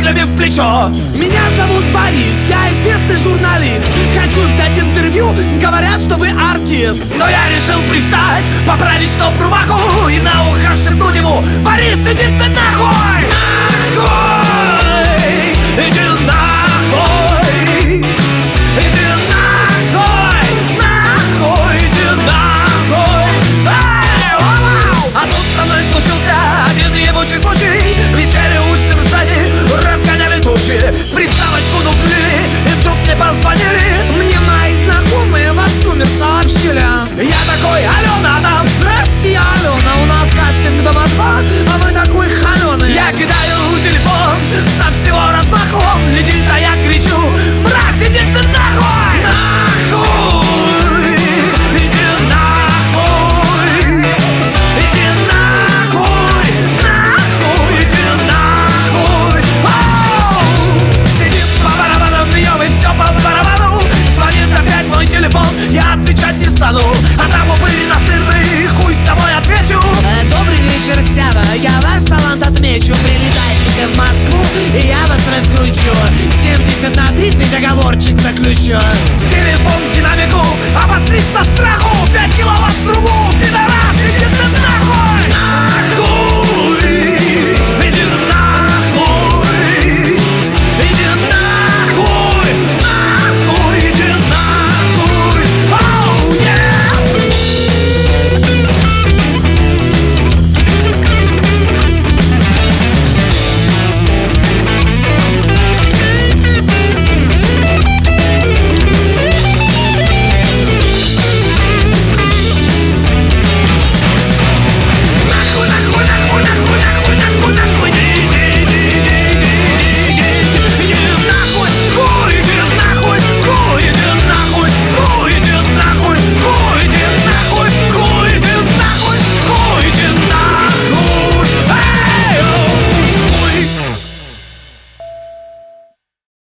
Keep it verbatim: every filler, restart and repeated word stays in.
пулями в плечо. Меня зовут Борис, я известный журналист. Хочу взять интервью, говорят, что вы артист. Но я решил привстать, поправить стоп рубаху и на ухо шепнуть ему: Борис, иди ты нахуй! Нахуй! Иди нахуй! Иди нахуй! Нахуй! Иди нахуй! Эй, вау! А тут со мной случился один ебучий случай. Висели у сержани, разгоняли тучи. Приставочку дуплили, и вдруг мне позвонили. Мне мои знакомые ваш номер сообщили. Я такой: Алена там. Здрасте, Алена, у нас кастинг дома два, а вы такой холеный. Я кидаю телефон со всего размаху, он летит, а я кричу: мразь, иди ты нахуй! Нахуй! Иди нахуй! Иди нахуй! Нахуй! Иди нахуй! Оу! Сидит по барабанам, бьем и все по барабану. Звонит опять мой телефон, я отвечать не стану. А там упырь настырный, хуй с тобой отвечу. Добрый вечер, Сява, я ваш талант отмечу. Прилетайте в Москву, и я вас раскручу. семьдесят на тридцать договорчик заключу. Телефон в динамику, обосрись со страху.